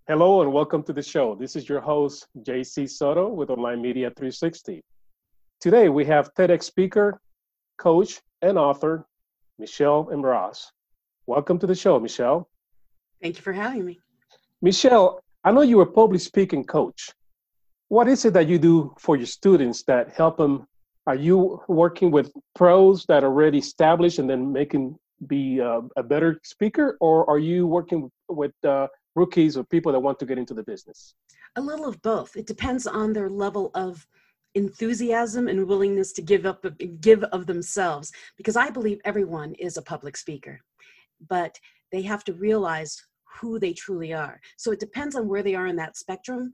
Hello and welcome to the show. This is your host, JC Soto with Online Media 360. Today we have TEDx speaker, coach, and author, Michelle Embras. Welcome to the show, Michelle. Thank you for having me. Michelle, I know you're a public speaking coach. What is it that you do for your students that help them? Are you working with pros that are already established and then making be a better speaker, or are you working with rookies or people that want to get into the business? A little of both. It depends on their level of enthusiasm and willingness to give of themselves, because I believe everyone is a public speaker, but they have to realize who they truly are. So it depends on where they are in that spectrum.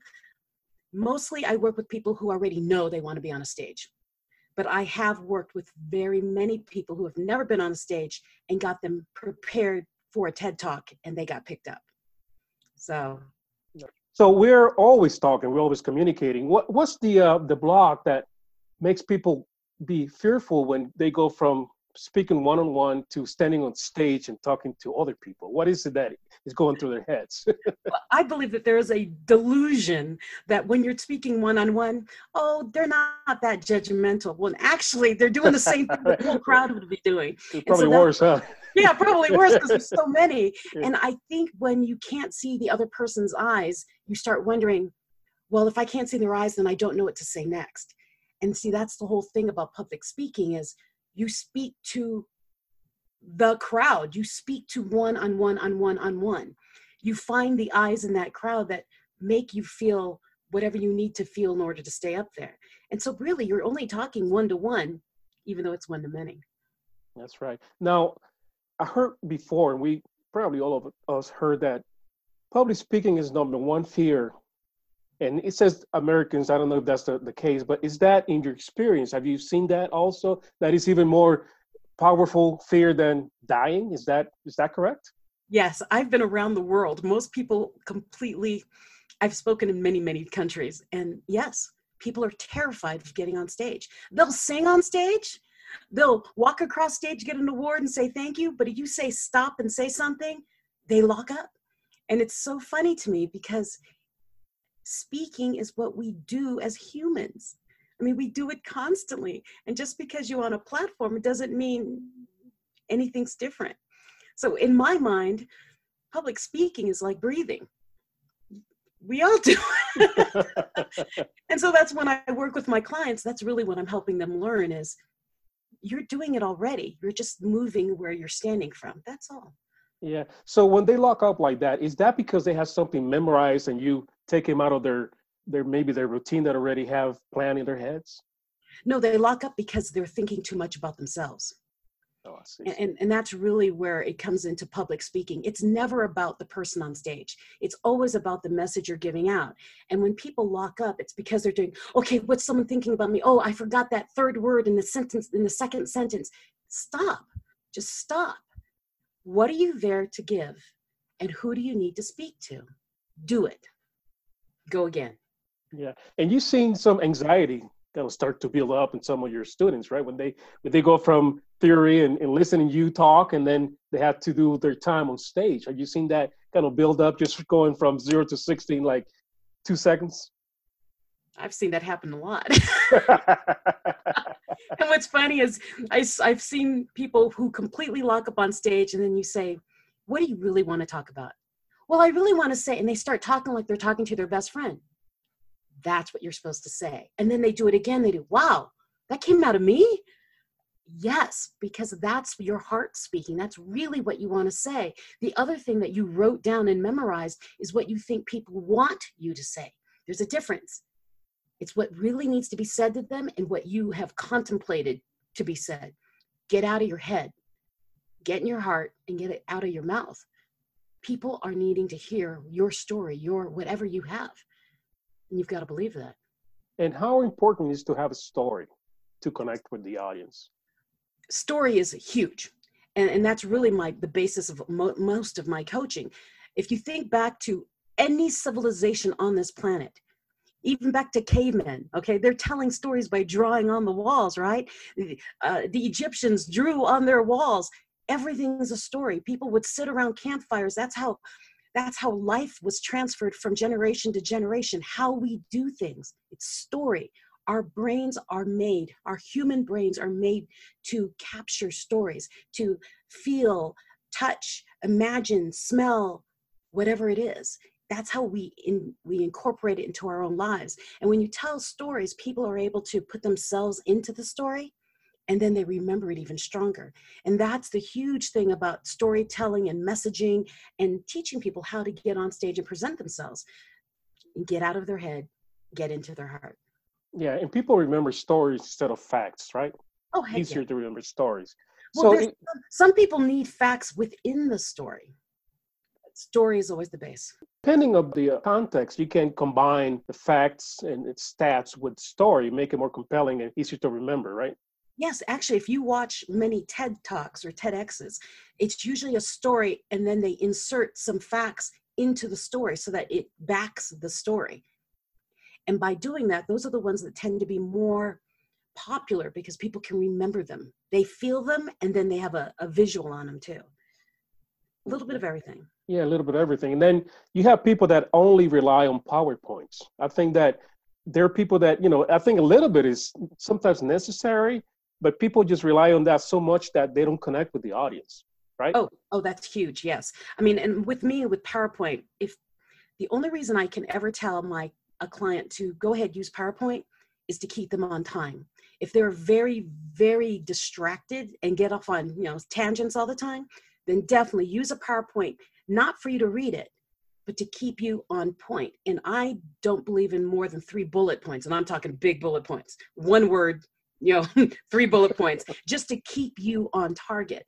Mostly I work with people who already know they want to be on a stage, but I have worked with very many people who have never been on a stage and got them prepared for a TED Talk and they got picked up. So we're always talking, we're always communicating. What's the block that makes people be fearful when they go from speaking one-on-one to standing on stage and talking to other people? What is it that is going through their heads? I believe that there is a delusion that when you're speaking one-on-one, oh, they're not that judgmental. When actually they're doing the same thing the whole crowd would be doing. It's probably worse, huh? Yeah, probably worse because there's so many. Yeah. And I think when you can't see the other person's eyes, you start wondering, well, if I can't see their eyes, then I don't know what to say next. And see, that's the whole thing about public speaking is you speak to the crowd. You speak to one-on-one. You find the eyes in that crowd that make you feel whatever you need to feel in order to stay up there. And so really, you're only talking one-to-one, even though it's one-to-many. That's right. Now, I heard before, and we probably all of us heard that public speaking is number one fear. And it says Americans, I don't know if that's the case, but is that in your experience? Have you seen that also? That is even more powerful fear than dying? Is that correct? Yes, I've been around the world. Most people I've spoken in many, many countries. And yes, people are terrified of getting on stage. They'll sing on stage. They'll walk across stage, get an award and say thank you. But if you say stop and say something, they lock up. And it's so funny to me because speaking is what we do as humans. I mean, we do it constantly. And just because you're on a platform, it doesn't mean anything's different. So in my mind, public speaking is like breathing. We all do. And so that's when I work with my clients, that's really what I'm helping them learn is you're doing it already. You're just moving where you're standing from. That's all. Yeah. So when they lock up like that, is that because they have something memorized and you take them out of their maybe their routine that already have planned in their heads? No, they lock up because they're thinking too much about themselves. Oh, I see. And that's really where it comes into public speaking. It's never about the person on stage. It's always about the message you're giving out. And when people lock up, it's because they're doing, okay, what's someone thinking about me? Oh, I forgot that third word in the sentence, in the second sentence. Stop. Just stop. What are you there to give? And who do you need to speak to? Do it. Go again. Yeah. And you've seen some anxiety that will start to build up in some of your students, right? When they go from theory and listening you talk, and then they have to do their time on stage. Have you seen that kind of build up, just going from 0 to 60 in like 2 seconds? I've seen that happen a lot. And what's funny is I've seen people who completely lock up on stage, and then you say, what do you really want to talk about? Well, I really want to say, and they start talking like they're talking to their best friend. That's what you're supposed to say. And then they do it again. They do, wow, that came out of me? Yes, because that's your heart speaking. That's really what you want to say. The other thing that you wrote down and memorized is what you think people want you to say. There's a difference. It's what really needs to be said to them and what you have contemplated to be said. Get out of your head, get in your heart, and get it out of your mouth. People are needing to hear your story, your whatever you have. And you've got to believe that. And how important is to have a story to connect with the audience? Story is huge. And that's really the basis of most of my coaching. If you think back to any civilization on this planet, even back to cavemen, okay, they're telling stories by drawing on the walls, right? The Egyptians drew on their walls. Everything is a story. People would sit around campfires. That's how That's how life was transferred from generation to generation, how we do things. It's story. Our brains are made, our human brains are made to capture stories, to feel, touch, imagine, smell, whatever it is. That's how we incorporate it into our own lives. And when you tell stories, people are able to put themselves into the story, and then they remember it even stronger. And that's the huge thing about storytelling and messaging and teaching people how to get on stage and present themselves. Get out of their head, get into their heart. Yeah, and people remember stories instead of facts, right? Oh, heck Easier yeah. to remember stories. Well, So some people need facts within the story. Story is always the base. depending on the context, you can combine the facts and its stats with story, make it more compelling and easier to remember, right? Yes, actually, if you watch many TED Talks or TEDx's, it's usually a story and then they insert some facts into the story so that it backs the story. And by doing that, those are the ones that tend to be more popular because people can remember them. They feel them and then they have a visual on them too. A little bit of everything. Yeah, a little bit of everything. And then you have people that only rely on PowerPoints. I think that there are people that, I think a little bit is sometimes necessary, but people just rely on that so much that they don't connect with the audience, right? Oh, that's huge. Yes. I mean, and with me, with PowerPoint, if the only reason I can ever tell a client to go ahead, use PowerPoint is to keep them on time. If they're very, very distracted and get off on, tangents all the time, then definitely use a PowerPoint, not for you to read it, but to keep you on point. And I don't believe in more than 3 bullet points. And I'm talking big bullet points, 1 word, 3 bullet points, just to keep you on target.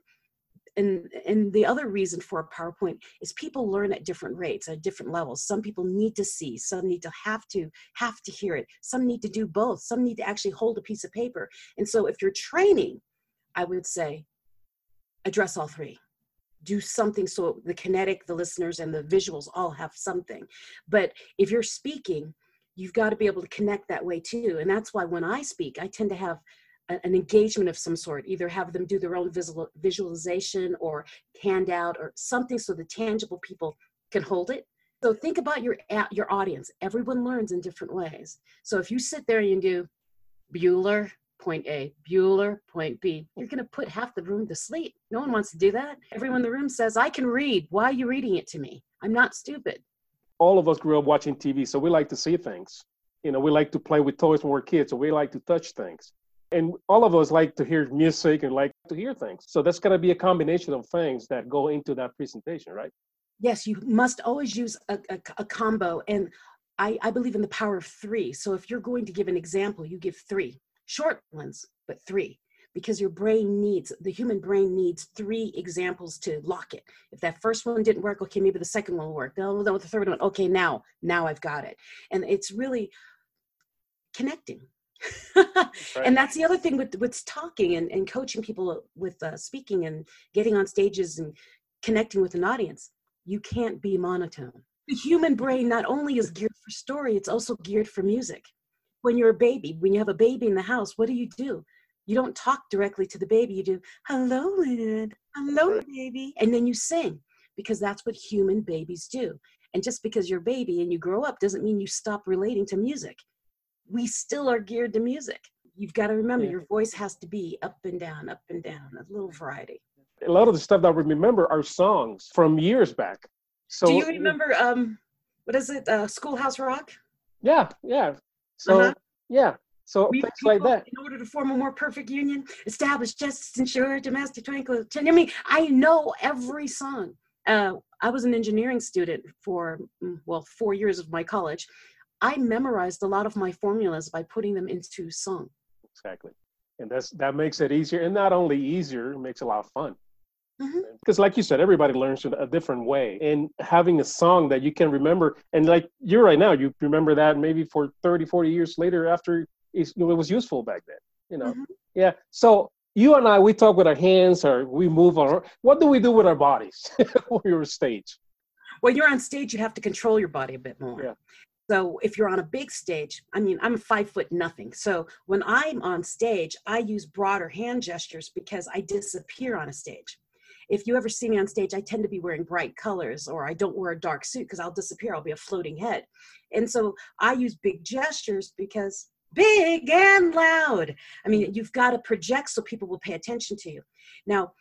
And the other reason for a PowerPoint is people learn at different rates, at different levels. Some people need to see, some need to have to hear it. Some need to do both. Some need to actually hold a piece of paper. And so if you're training, I would say address all 3. Do something so the kinetic, the listeners, and the visuals all have something. But if you're speaking, you've got to be able to connect that way too. And that's why when I speak, I tend to have an engagement of some sort, either have them do their own visualization or handout or something so the tangible people can hold it. So think about your audience. Everyone learns in different ways. So if you sit there and you do Bueller, point A, Bueller, point B, you're going to put half the room to sleep. No one wants to do that. Everyone in the room says, I can read. Why are you reading it to me? I'm not stupid. All of us grew up watching TV, so we like to see things. We like to play with toys when we're kids, so we like to touch things. And all of us like to hear music and like to hear things. So that's going to be a combination of things that go into that presentation, right? Yes, you must always use a combo. And I believe in the power of 3. So if you're going to give an example, you give 3. Short ones, but 3. Because the human brain needs 3 examples to lock it. If that first one didn't work, okay, maybe the second one will work. Then the third one, okay, now I've got it. And it's really connecting. Right. And that's the other thing with talking and coaching people with speaking and getting on stages and connecting with an audience. You can't be monotone. The human brain not only is geared for story, it's also geared for music. When you're a baby, when you have a baby in the house, what do? You don't talk directly to the baby. You do, hello, Lynn. Hello, right. Baby. And then you sing, because that's what human babies do. And just because you're a baby and you grow up doesn't mean you stop relating to music. We still are geared to music. You've got to remember your voice has to be up and down, a little variety. A lot of the stuff that we remember are songs from years back. So do you remember, what is it, Schoolhouse Rock? Yeah. So, yeah. So things like that. In order to form a more perfect union, establish justice, ensure domestic tranquility. I mean, I know every song. I was an engineering student for, 4 years of my college. I memorized a lot of my formulas by putting them into song. Exactly. And that makes it easier. And not only easier, it makes it a lot of fun. Mm-hmm. Because like you said, everybody learns in a different way. And having a song that you can remember, and like you right now, you remember that maybe for 30, 40 years later after it was useful back then. Mm-hmm. Yeah. So you and I, we talk with our hands or we move on. What do we do with our bodies when you're on stage? Well, you're on stage, you have to control your body a bit more. Yeah. So if you're on a big stage, I mean, I'm 5'0". So when I'm on stage, I use broader hand gestures because I disappear on a stage. if you ever see me on stage, I tend to be wearing bright colors, or I don't wear a dark suit because I'll disappear. I'll be a floating head. And so I use big gestures because big and loud. I mean, you've got to project so people will pay attention to you. Now,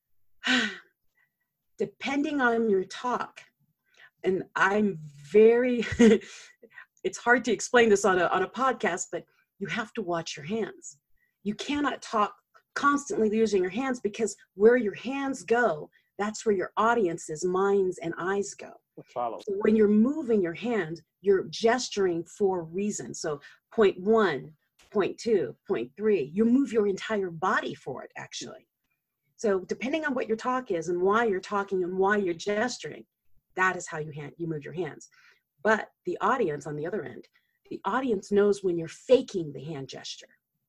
depending on your talk, and I'm very, it's hard to explain this on a podcast, but you have to watch your hands. You cannot talk constantly using your hands, because where your hands go, that's where your audience's minds and eyes go. Follow. So when you're moving your hand, you're gesturing for a reason. So point 1, point 2, point 3, you move your entire body for it, actually. So depending on what your talk is and why you're talking and why you're gesturing, that is how you move your hands. But the audience, on the other end, the audience knows when you're faking the hand gesture.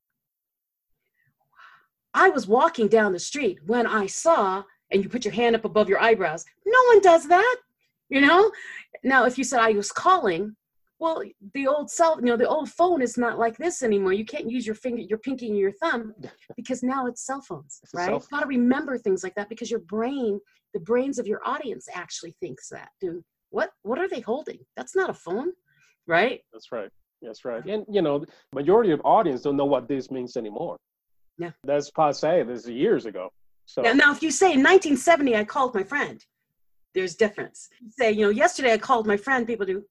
I was walking down the street when I saw, and you put your hand up above your eyebrows. No one does that, you know? Now, if you said I was calling, well, the old the old phone is not like this anymore. You can't use your finger, your pinky and your thumb, because now it's cell phones, right? You've got to remember things like that, because your brain, the brains of your audience actually thinks that. Dude, what are they holding? That's not a phone, right? That's right. That's right. And, you know, the majority of audience don't know what this means anymore. Yeah. That's passé. This is years ago. So now, if you say in 1970, I called my friend, there's difference. You say, you know, yesterday I called my friend, people do,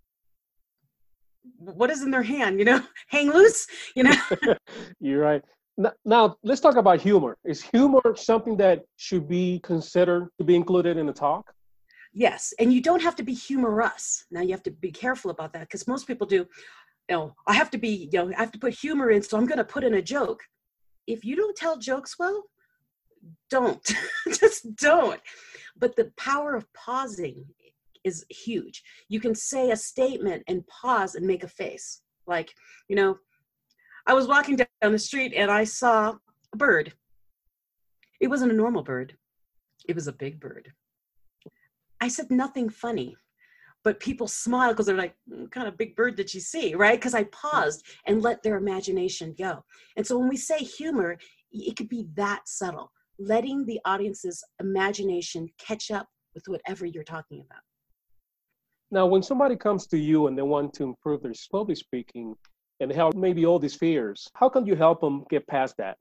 what is in their hand, you know, hang loose, you know? You're right. Now, let's talk about humor. Is humor something that should be considered to be included in the talk? Yes. And you don't have to be humorous. Now, you have to be careful about that, because most people do, you know, I have to put humor in, so I'm going to put in a joke. If you don't tell jokes well, don't. Just don't. But the power of pausing is huge. You can say a statement and pause and make a face. Like, you know, I was walking down the street and I saw a bird. It wasn't a normal bird. It was a big bird. I said nothing funny, but people smile because they're like, what kind of big bird did you see, right? Because I paused and let their imagination go. And so when we say humor, it could be that subtle, letting the audience's imagination catch up with whatever you're talking about. Now, when somebody comes to you and they want to improve their public speaking and help maybe all these fears, how can you help them get past that?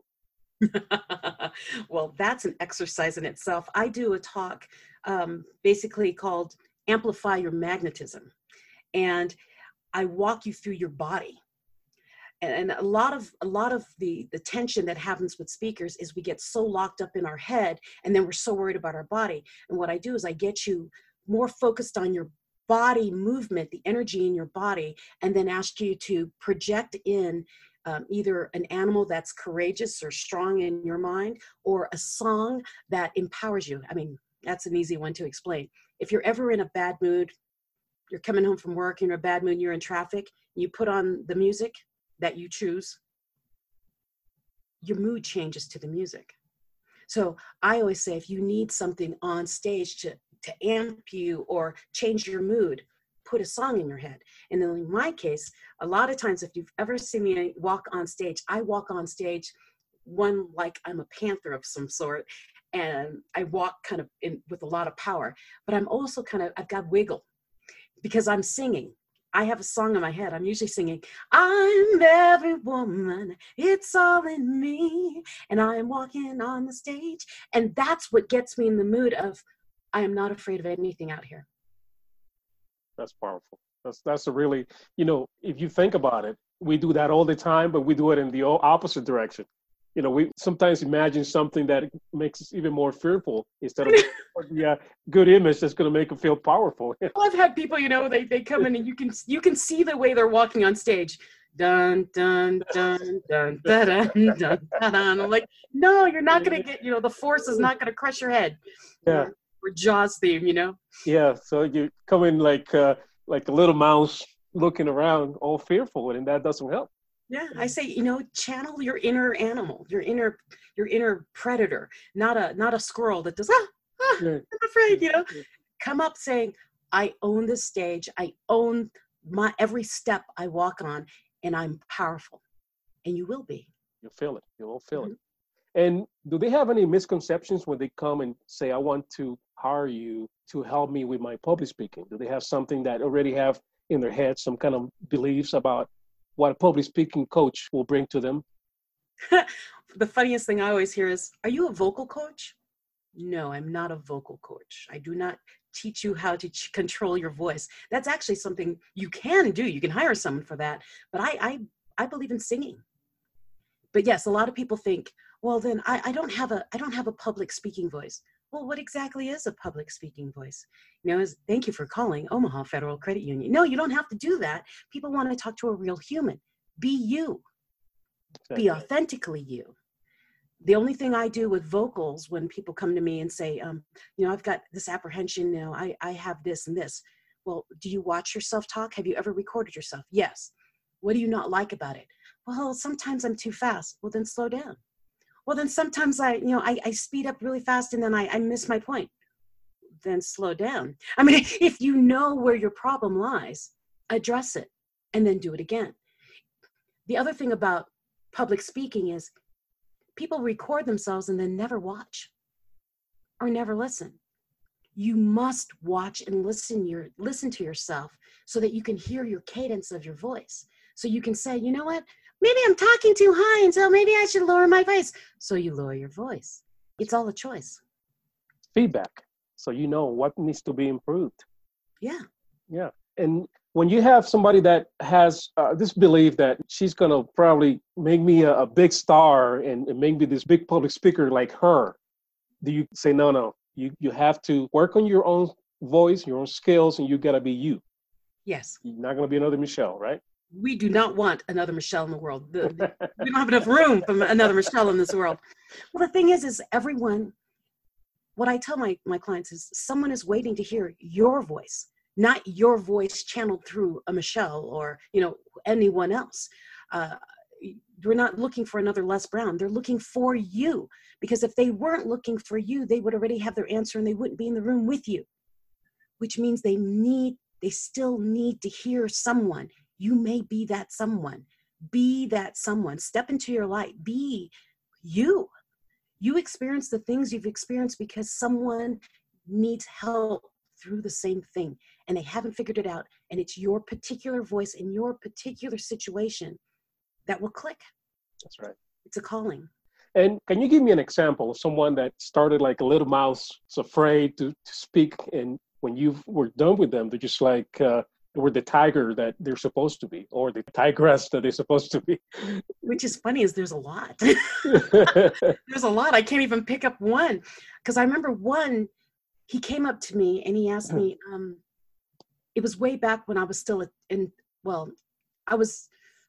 Well, that's an exercise in itself. I do a talk basically called Amplify Your Magnetism. And I walk you through your body. And a lot of the tension that happens with speakers is we get so locked up in our head, and then we're so worried about our body. And what I do is I get you more focused on your body movement, the energy in your body, and then ask you to project in either an animal that's courageous or strong in your mind, or a song that empowers you. I mean, that's an easy one to explain. If you're ever in a bad mood, you're coming home from work, you're in a bad mood, you're in traffic, you put on the music that you choose, your mood changes to the music. So I always say, if you need something on stage to amp you or change your mood, put a song in your head. And then in my case, a lot of times, if you've ever seen me walk on stage, I walk on stage like I'm a panther of some sort, and I walk kind of with a lot of power, but I'm also I've got wiggle because I'm singing. I have a song in my head. I'm usually singing, I'm every woman, it's all in me, and I'm walking on the stage. And that's what gets me in the mood of, I am not afraid of anything out here. That's powerful. That's a really, you know, if you think about it, we do that all the time, but we do it in the opposite direction. You know, we sometimes imagine something that makes us even more fearful instead of the good image that's going to make them feel powerful. Well, I've had people, you know, they come in and you can see the way they're walking on stage. Dun, dun, dun, dun, dun, dun, dun, dun. I'm like, no, you're not going to get, you know, the force is not going to crush your head. Yeah. Or Jaws theme, you know? Yeah. So you come in like a little mouse looking around all fearful, and that doesn't help. Yeah, I say, you know, channel your inner animal, your inner predator, not a squirrel that does, I'm afraid, you know. Come up saying, I own this stage, I own my every step I walk on, and I'm powerful. And you will be. You'll feel it. You will feel it. And do they have any misconceptions when they come and say, I want to hire you to help me with my public speaking? Do they have something that already have in their head, some kind of beliefs about what a public speaking coach will bring to them? The funniest thing I always hear is, are you a vocal coach? No, I'm not a vocal coach. I do not teach you how to control your voice. That's actually something you can do. You can hire someone for that. But I believe in singing. But yes, a lot of people think, well, then I don't have a public speaking voice. Well, what exactly is a public speaking voice? Thank you for calling Omaha Federal Credit Union. No, you don't have to do that. People want to talk to a real human. Be you. Be authentically you. The only thing I do with vocals when people come to me and say, I've got this apprehension, I have this and this. Well, do you watch yourself talk? Have you ever recorded yourself? Yes. What do you not like about it? Well, sometimes I'm too fast. Well, then slow down. Well, then sometimes I speed up really fast and then I miss my point. Then slow down. I mean, if you know where your problem lies, address it and then do it again. The other thing about public speaking is people record themselves and then never watch or never listen. You must watch and listen to yourself so that you can hear your cadence of your voice. So you can say, you know what? Maybe I'm talking too high, and so maybe I should lower my voice. So you lower your voice. It's all a choice. Feedback. So you know what needs to be improved. Yeah. Yeah. And when you have somebody that has this belief that she's going to probably make me a big star and make me this big public speaker like her, do you say, no, you have to work on your own voice, your own skills, and you got to be you? Yes. You're not going to be another Michelle, right? We do not want another Michelle in the world. We don't have enough room for another Michelle in this world. Well, the thing is everyone, what I tell my clients is someone is waiting to hear your voice, not your voice channeled through a Michelle or, anyone else. We're not looking for another Les Brown. They're looking for you, because if they weren't looking for you, they would already have their answer and they wouldn't be in the room with you, which means they still need to hear someone. You may be that someone. Be that someone. Step into your light. Be you. You experience the things you've experienced because someone needs help through the same thing and they haven't figured it out. And it's your particular voice in your particular situation that will click. That's right. It's a calling. And can you give me an example of someone that started like a little mouse, was afraid to speak, and when you were done with them, they're just like, they were the tiger that they're supposed to be, or the tigress that they're supposed to be? Which is funny, is there's a lot. There's a lot. I can't even pick up one. Because I remember one, he came up to me and he asked me, it was way back when I was still I was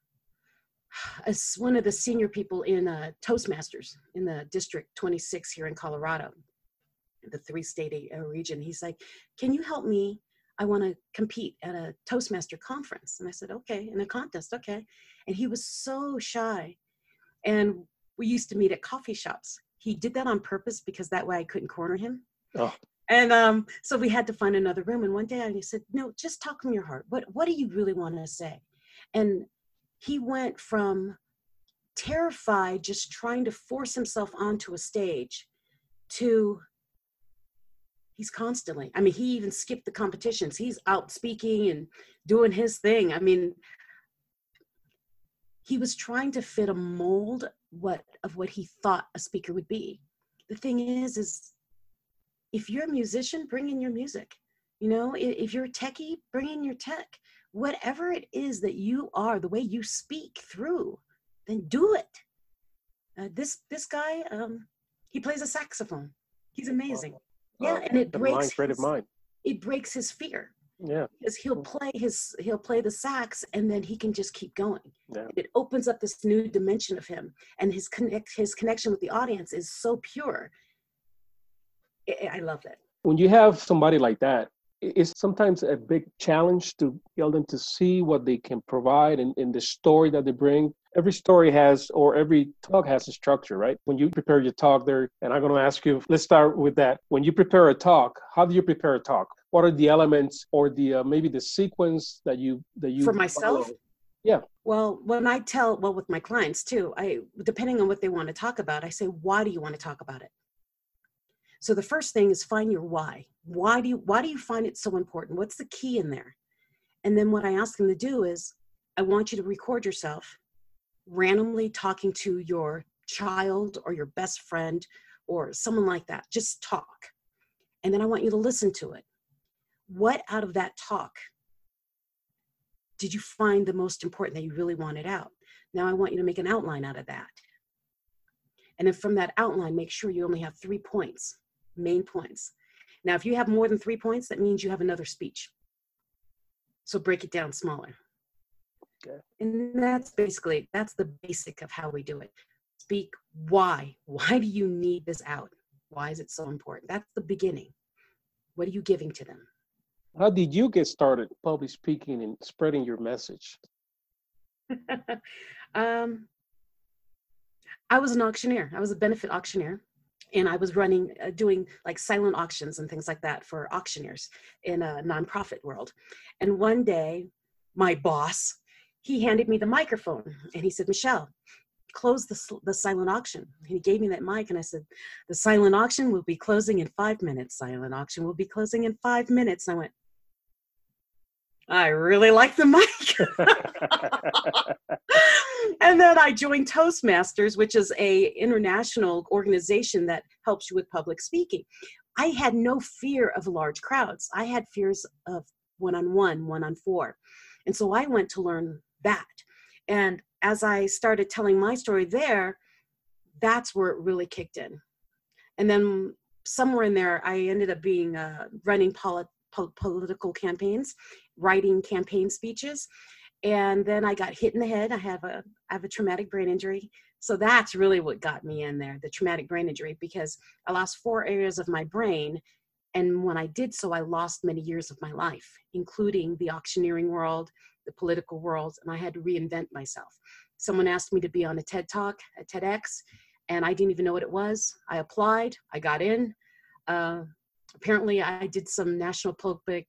as one of the senior people in Toastmasters in the District 26 here in Colorado, the 3-state region. He's like, can you help me? I want to compete at a Toastmaster conference. And I said, okay, in a contest, okay. And he was so shy. And we used to meet at coffee shops. He did that on purpose because that way I couldn't corner him. Oh. And so we had to find another room. And one day I said, no, just talk from your heart. What do you really want to say? And he went from terrified, just trying to force himself onto a stage, to he's constantly, he even skipped the competitions. He's out speaking and doing his thing. He was trying to fit a mold of what he thought a speaker would be. The thing is if you're a musician, bring in your music. If you're a techie, bring in your tech. Whatever it is that you are, the way you speak through, then do it. This guy, he plays a saxophone. He's amazing. Yeah, and it breaks his fear. Yeah, because he'll play the sax, and then he can just keep going. Yeah. It opens up this new dimension of him, and his connection with the audience is so pure. I love that. When you have somebody like that, it's sometimes a big challenge to get them to see what they can provide in the story that they bring. Every story has, or every talk has a structure, right? When you prepare your talk there, and I'm going to ask you, let's start with that. When you prepare a talk, how do you prepare a talk? What are the elements or the maybe the sequence that you for myself? follow? Yeah. Well, with my clients too, depending on what they want to talk about, I say, why do you want to talk about it? So the first thing is find your why. Why do you find it so important? What's the key in there? And then what I ask them to do is, I want you to record yourself randomly talking to your child or your best friend or someone like that. Just talk. And then I want you to listen to it. What out of that talk did you find the most important that you really wanted out? Now I want you to make an outline out of that. And then from that outline, make sure you only have 3 points, main points. Now, if you have more than 3 points, that means you have another speech. So break it down smaller. Okay. And that's the basic of how we do it. Speak why. Why do you need this out? Why is it so important? That's the beginning. What are you giving to them? How did you get started public speaking and spreading your message? I was an auctioneer. I was a benefit auctioneer. And I was doing like silent auctions and things like that for auctioneers in a nonprofit world. And one day, my boss, he handed me the microphone and he said, Michelle, close the silent auction. And he gave me that mic and I said, the silent auction will be closing in 5 minutes. Silent auction will be closing in 5 minutes. And I went, I really like the mic. And then I joined Toastmasters, which is a international organization that helps you with public speaking. I had no fear of large crowds. I had fears of one-on-one, one-on-four. And so I went to learn that. And as I started telling my story there, that's where it really kicked in. And then somewhere in there, I ended up being running political campaigns, writing campaign speeches. And then I got hit in the head. I have a traumatic brain injury. So that's really what got me in there, the traumatic brain injury, because I lost 4 areas of my brain. And when I did so, I lost many years of my life, including the auctioneering world, the political world, and I had to reinvent myself. Someone asked me to be on a TED Talk at TEDx, and I didn't even know what it was. I applied, I got in. Apparently, I did some national public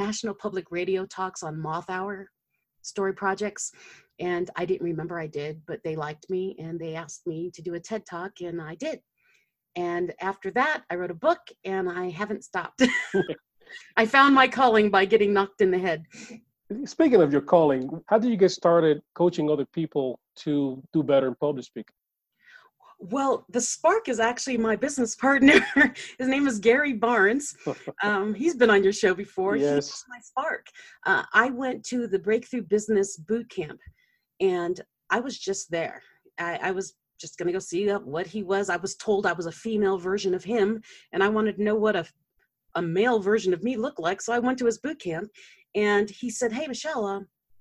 radio talks on Moth Hour story projects, and I didn't remember I did, but they liked me, and they asked me to do a TED Talk, and I did. And after that, I wrote a book, and I haven't stopped. I found my calling by getting knocked in the head. Speaking of your calling, how did you get started coaching other people to do better in public speaking? Well, the spark is actually my business partner. His name is Gary Barnes. He's been on your show before. Yes. He's my spark. I went to the Breakthrough Business Boot Camp, and I was just there. I was just going to go see what he was. I was told I was a female version of him, and I wanted to know what a male version of me looked like. So I went to his boot camp, and he said, hey, Michelle,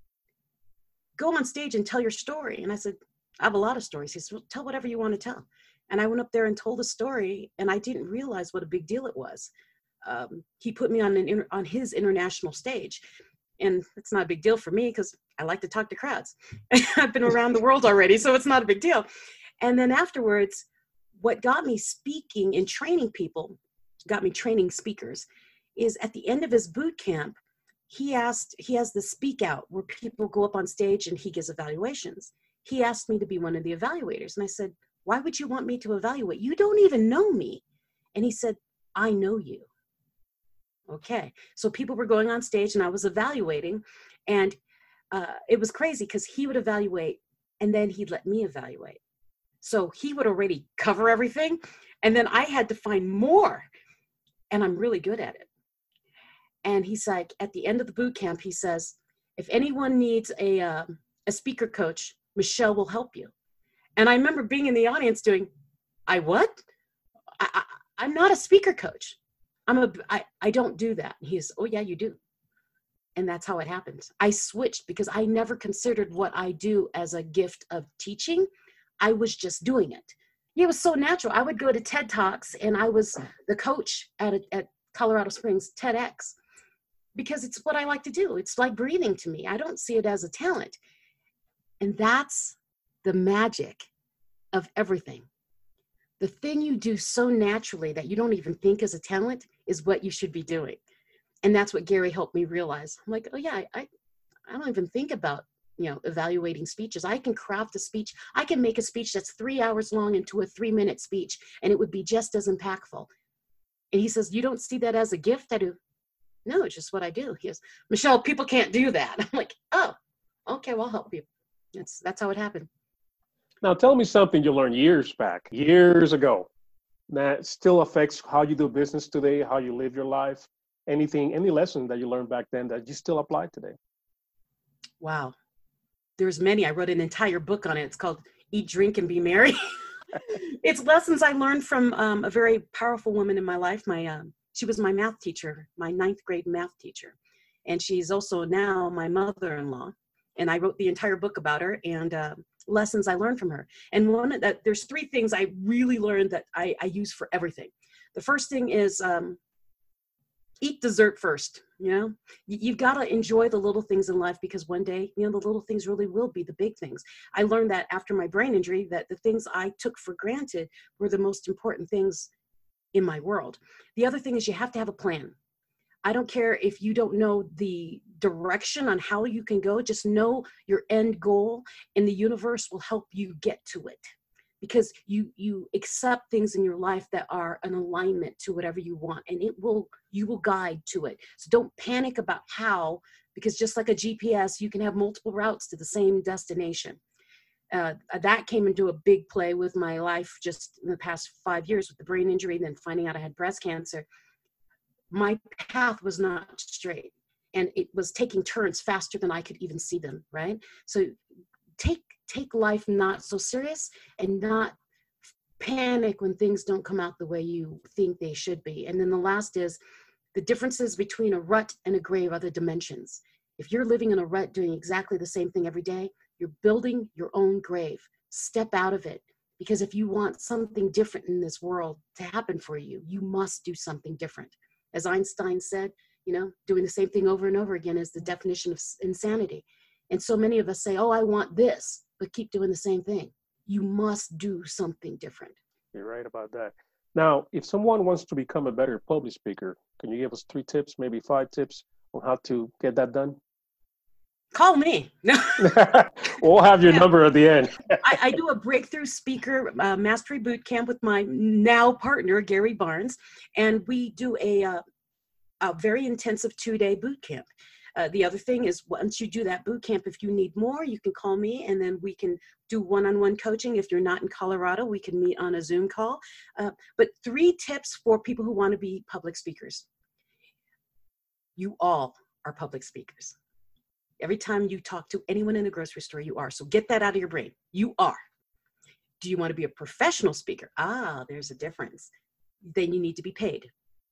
go on stage and tell your story. And I said, I have a lot of stories. He said, well, tell whatever you want to tell. And I went up there and told a story, and I didn't realize what a big deal it was. He put me on his international stage. And it's not a big deal for me because I like to talk to crowds. I've been around the world already, so it's not a big deal. And then afterwards, what got me speaking and training people, got me training speakers, is at the end of his boot camp, he has the speak out where people go up on stage and he gives evaluations. He asked me to be one of the evaluators. And I said, why would you want me to evaluate? You don't even know me. And he said, I know you. Okay. So people were going on stage and I was evaluating, and it was crazy because he would evaluate and then he'd let me evaluate. So he would already cover everything, and then I had to find more, and I'm really good at it. And he's like, at the end of the boot camp, he says, if anyone needs a speaker coach, Michelle will help you. And I remember being in the audience doing, what? I'm not a speaker coach. I don't do that. And he's, oh yeah, you do. And that's how it happened. I switched because I never considered what I do as a gift of teaching. I was just doing it. It was so natural. I would go to TED Talks, and I was the coach at Colorado Springs TEDx because it's what I like to do. It's like breathing to me. I don't see it as a talent. And that's the magic of everything. The thing you do so naturally that you don't even think is a talent is what you should be doing. And that's what Gary helped me realize. I'm like, oh yeah, I don't even think about evaluating speeches. I can craft a speech. I can make a speech that's 3 hours long into a 3-minute speech, and it would be just as impactful. And he says, you don't see that as a gift? I do. No, it's just what I do. He goes, Michelle, people can't do that. I'm like, oh, okay, well, I'll help you. That's how it happened. Now, tell me something you learned years ago, that still affects how you do business today, how you live your life, any lesson that you learned back then that you still apply today. Wow. There's many. I wrote an entire book on it. It's called Eat, Drink, and Be Merry. It's lessons I learned from a very powerful woman in my life. She was my math teacher, my 9th grade math teacher. And she's also now my mother-in-law. And I wrote the entire book about her and lessons I learned from her. And there's 3 things I really learned that I use for everything. The first thing is eat dessert first. You've got to enjoy the little things in life, because one day, the little things really will be the big things. I learned that after my brain injury, that the things I took for granted were the most important things in my world. The other thing is you have to have a plan. I don't care if you don't know the direction on how you can go, just know your end goal, and the universe will help you get to it. Because you accept things in your life that are an alignment to whatever you want, and you will guide to it. So don't panic about how, because just like a GPS, you can have multiple routes to the same destination. That came into a big play with my life just in the past 5 years with the brain injury, and then finding out I had breast cancer. My path was not straight, and it was taking turns faster than I could even see them, right? So take life not so serious, and not panic when things don't come out the way you think they should be. And then the last is the differences between a rut and a grave are the dimensions. If you're living in a rut doing exactly the same thing every day, you're building your own grave. Step out of it, because if you want something different in this world to happen for you, you must do something different. As Einstein said, doing the same thing over and over again is the definition of insanity. And so many of us say, oh, I want this, but keep doing the same thing. You must do something different. You're right about that. Now, if someone wants to become a better public speaker, can you give us 3 tips, maybe 5 tips on how to get that done? Call me. We'll have your number at the end. I do a breakthrough speaker mastery boot camp with my now partner, Gary Barnes, and we do a very intensive 2-day boot camp. The other thing is, once you do that boot camp, if you need more, you can call me, and then we can do one-on-one coaching. If you're not in Colorado, we can meet on a Zoom call. But 3 tips for people who want to be public speakers. You all are public speakers. Every time you talk to anyone in a grocery store, you are. So get that out of your brain. You are. Do you want to be a professional speaker? There's a difference. Then you need to be paid.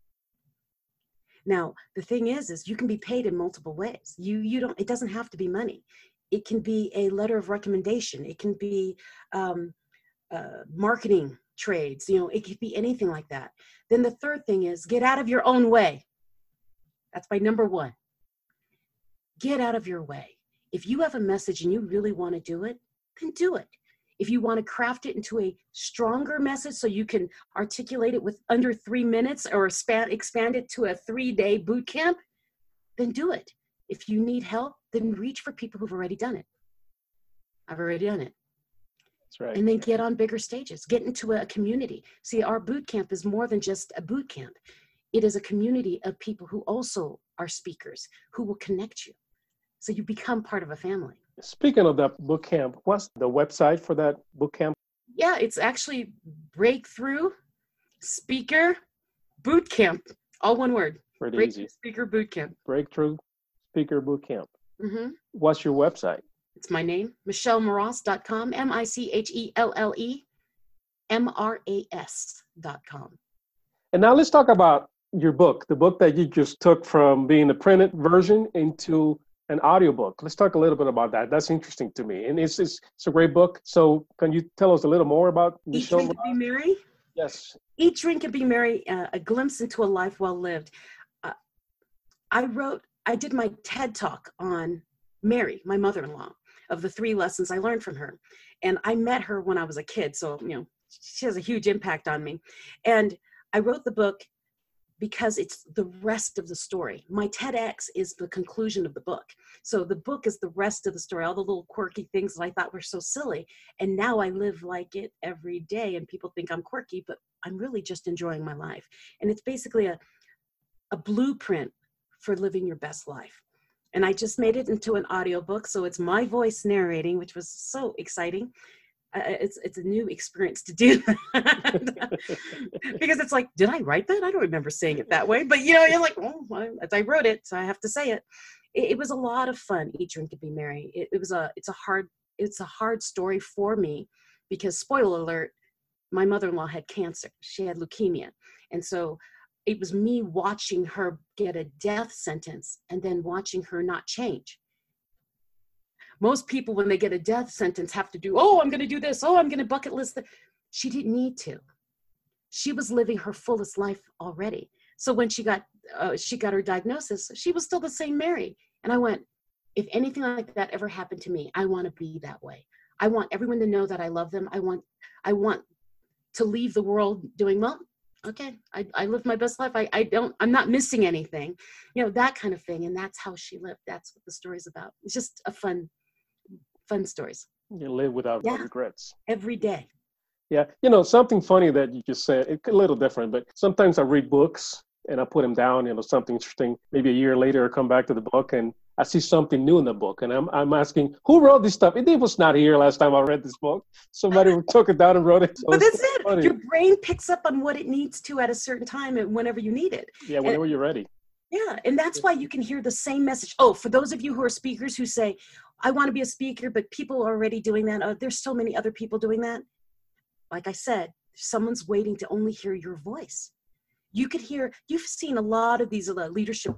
Now, the thing is you can be paid in multiple ways. It doesn't have to be money. It can be a letter of recommendation. It can be marketing trades. It could be anything like that. Then the third thing is get out of your own way. That's my number 1. Get out of your way. If you have a message and you really want to do it, then do it. If you want to craft it into a stronger message so you can articulate it with under 3 minutes, or expand it to a 3-day boot camp, then do it. If you need help, then reach for people who've already done it. I've already done it. That's right. And then get on bigger stages. Get into a community. See, our boot camp is more than just a boot camp. It is a community of people who also are speakers, who will connect you. So you become part of a family. Speaking of that boot camp, what's the website for that boot camp? Yeah, it's actually Breakthrough Speaker Boot Camp. All one word. Pretty Breakthrough easy. Speaker Boot Camp. Breakthrough Speaker Boot Camp. Mm-hmm. What's your website? It's my name, MichelleMoras.com, MichelleMoras.com. And now let's talk about your book, the book that you just took from being the printed version into an audiobook. Let's talk a little bit about that. That's interesting to me. And it's a great book. So can you tell us a little more about Michelle? Eat, Drink, and Be Merry? Yes. Eat, Drink, and Be Merry, a glimpse into a life well lived. I did my TED Talk on Mary, my mother-in-law, of the 3 lessons I learned from her. And I met her when I was a kid. So, she has a huge impact on me. And I wrote the book because it's the rest of the story. My TEDx is the conclusion of the book. So the book is the rest of the story, all the little quirky things that I thought were so silly. And now I live like it every day, and people think I'm quirky, but I'm really just enjoying my life. And it's basically a blueprint for living your best life. And I just made it into an audiobook. So it's my voice narrating, which was so exciting. It's a new experience to do that. Because it's like, did I write that? I don't remember saying it that way, but you're like, oh, I wrote it, so I have to say it. It was a lot of fun. Eat, Drink, and Be Merry. It's a hard story for me because, spoiler alert, my mother-in-law had cancer. She had leukemia. And so it was me watching her get a death sentence and then watching her not change. Most people, when they get a death sentence, have to do, oh, I'm going to do this. Oh, I'm going to bucket list that. She didn't need to. She was living her fullest life already. So when she got her diagnosis, she was still the same Mary. And I went, if anything like that ever happened to me, I want to be that way. I want everyone to know that I love them. I want to leave the world doing, well, okay, I lived my best life. I'm not missing anything, that kind of thing. And that's how she lived. That's what the story's about. It's just a fun stories. You live without regrets. Every day. Yeah. Something funny that you just said, it's a little different, but sometimes I read books and I put them down, something interesting. Maybe a year later, I come back to the book and I see something new in the book. And I'm asking, who wrote this stuff? It was not here last time I read this book. Somebody took it down and wrote it. So but that's it. Funny. Your brain picks up on what it needs to at a certain time and whenever you need it. Yeah, whenever you're ready. Yeah, and that's why you can hear the same message. Oh, for those of you who are speakers who say, I want to be a speaker, but people are already doing that. Oh, there's so many other people doing that. Like I said, someone's waiting to only hear your voice. You've seen a lot of these leadership,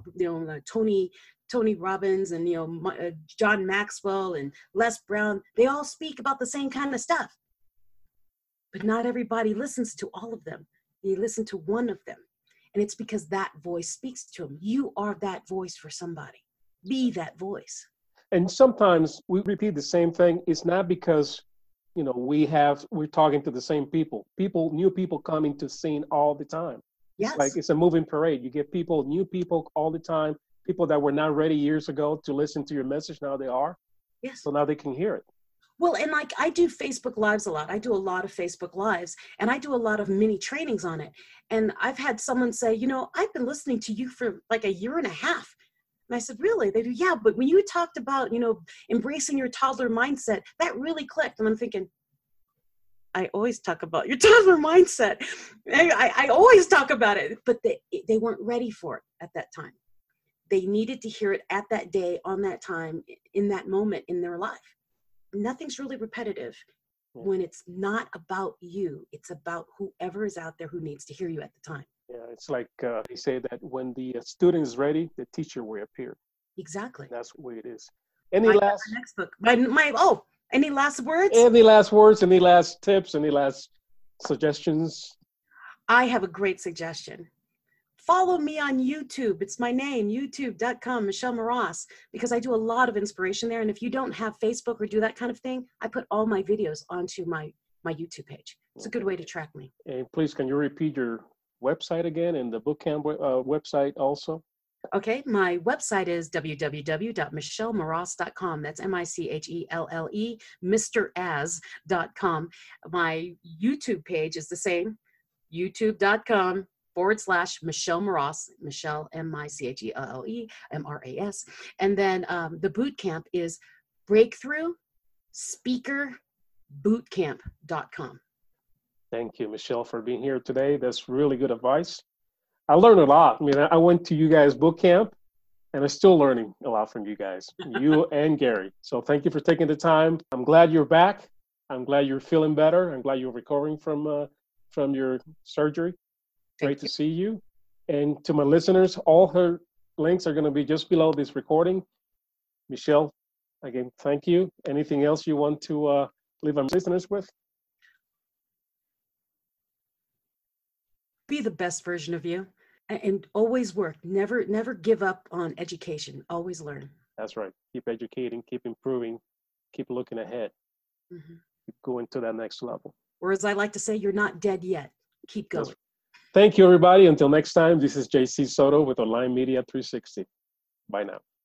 Tony Robbins and, John Maxwell and Les Brown. They all speak about the same kind of stuff. But not everybody listens to all of them. They listen to one of them. And it's because that voice speaks to them. You are that voice for somebody. Be that voice. And sometimes we repeat the same thing. It's not because, we're talking to the same people. New people coming to scene all the time. Yes. It's like it's a moving parade. You get new people all the time. People that were not ready years ago to listen to your message, now they are. Yes. So now they can hear it. Well, and I do Facebook Lives a lot. I do a lot of Facebook Lives, and I do a lot of mini trainings on it. And I've had someone say, I've been listening to you for like a year and a half. And I said, really? They do, yeah. But when you talked about, embracing your toddler mindset, that really clicked. And I'm thinking, I always talk about your toddler mindset. I always talk about it, but they weren't ready for it at that time. They needed to hear it at that day, on that time, in that moment in their life. Nothing's really repetitive when it's not about you. It's about whoever is out there who needs to hear you at the time. Yeah, it's like they say that when the student is ready, the teacher will appear. Exactly. That's the way it is. Any last next book? Any last words? Any last words? Any last tips? Any last suggestions? I have a great suggestion. Follow me on YouTube. It's my name, youtube.com, Michelle Maraas, because I do a lot of inspiration there. And if you don't have Facebook or do that kind of thing, I put all my videos onto my YouTube page. It's a good way to track me. And please, can you repeat your website again and the boot camp website also? Okay, my website is www.michellemaraas.com. That's MICHELLE, MrAs.com. My YouTube page is the same, youtube.com/Michelle Maraas, Michelle, MICHELLE, MRAS. And then the boot camp is breakthroughspeakerbootcamp.com. Thank you, Michelle, for being here today. That's really good advice. I learned a lot. I mean, I went to you guys' boot camp, and I'm still learning a lot from you guys, you and Gary. So thank you for taking the time. I'm glad you're back. I'm glad you're feeling better. I'm glad you're recovering from your surgery. Great to see you. And to my listeners, all her links are going to be just below this recording. Michelle, again, thank you. Anything else you want to leave our listeners with? Be the best version of you and always work. Never give up on education. Always learn. That's right. Keep educating, keep improving, keep looking ahead. Mm-hmm. Keep going to that next level. Or as I like to say, you're not dead yet. Keep going. Thank you, everybody. Until next time, this is JC Soto with Online Media 360. Bye now.